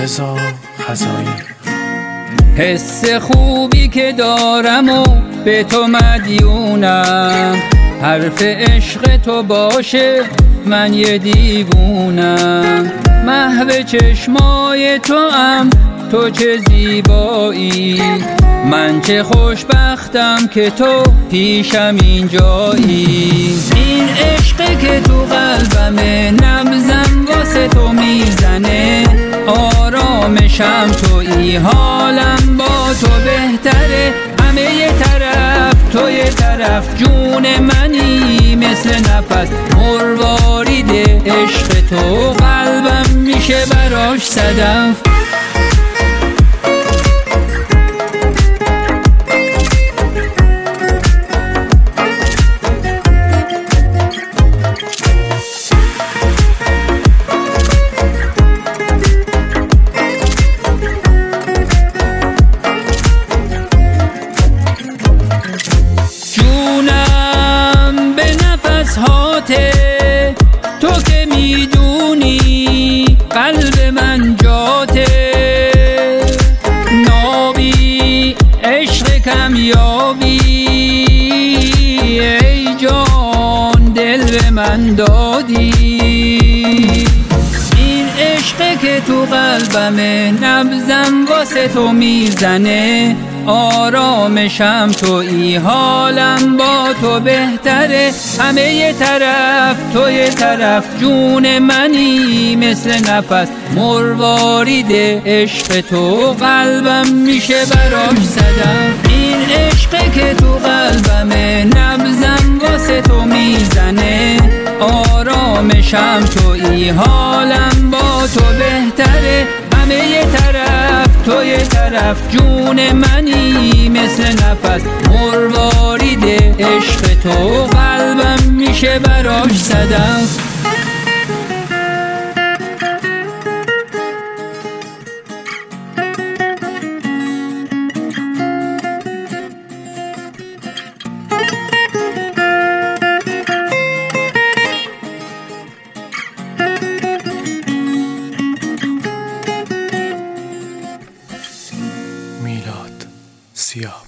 رضا خزایی. حس خوبی که دارم و به تو مدیونم، حرف عشق تو باشه من یه دیوونم. محو چشمای تو ام، تو چه زیبایی، من چه خوشبختم که تو پیشم اینجایی. این عشقی که تو قلبمه نبضم واسه تو میزنه، آرامشم تویی، حالم با تو بهتره. همه یه طرف تو یه طرف، جون منی مثل نفس مروارید عشق تو، قلبم میشه براش صدف. جونم به نفس هاته، تو که میدونی قلب من جاته. نابی عشق کمیابی، ای جان دل به من دادی. این عشق که تو قلبمه نبضم واسه تو میزنه، آرامشم تویی، حالم با تو بهتره. همه یه طرف تو یه طرف، جون منی مثل نفس مروارید عشق تو، قلبم میشه براش صدف. این عشق که تو قلبمه نبضم واسه تو میزنه، آرامشم تویی، حالم با تو بهتره. همه یه طرف تو یه طرف، جون منی مثل نفس مروارید عشق تو، قلبم میشه براش صدف. میلاد سیاه.